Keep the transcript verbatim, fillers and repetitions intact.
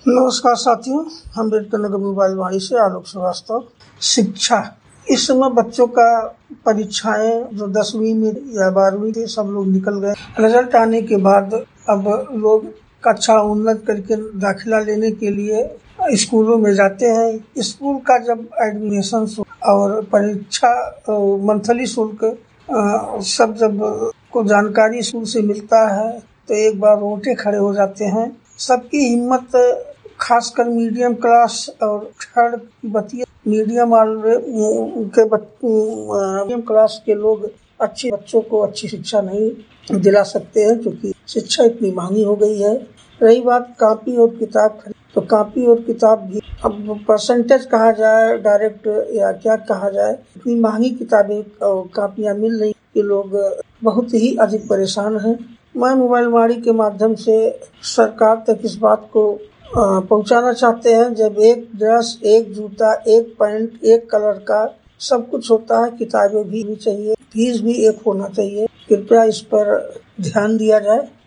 नमस्कार साथियों, अम्बेडकर नगर मोबाइल वाणी से आलोक श्रीवास्तव। शिक्षा इस समय बच्चों का परीक्षाएं जो दसवीं में या बारहवीं के सब लोग निकल गए। रिजल्ट आने के बाद अब लोग कक्षा उन्नत करके दाखिला लेने के लिए स्कूलों में जाते हैं। स्कूल का जब एडमिशन और परीक्षा मंथली शुल्क सब जब को जानकारी स्कूल से मिलता है तो एक बार रोटे खड़े हो जाते हैं। सबकी हिम्मत खासकर मीडियम क्लास और थर्ड बतिया मीडियम के मीडियम क्लास के लोग अच्छे बच्चों को अच्छी शिक्षा नहीं दिला सकते हैं क्योंकि शिक्षा इतनी महंगी हो गई है। रही बात कॉपी और किताब, तो कॉपी और किताब भी अब परसेंटेज कहा जाए डायरेक्ट या क्या कहा जाए, इतनी महंगी किताबें और कापियाँ मिल रही कि लोग बहुत ही अधिक परेशान हैं। मैं मोबाइल वाणी के माध्यम से सरकार तक इस बात को पहुंचाना चाहते हैं, जब एक ड्रेस, एक जूता, एक पैंट, एक कलर का सब कुछ होता है, किताबें भी चाहिए, फीस भी एक होना चाहिए। कृपया इस पर ध्यान दिया जाए।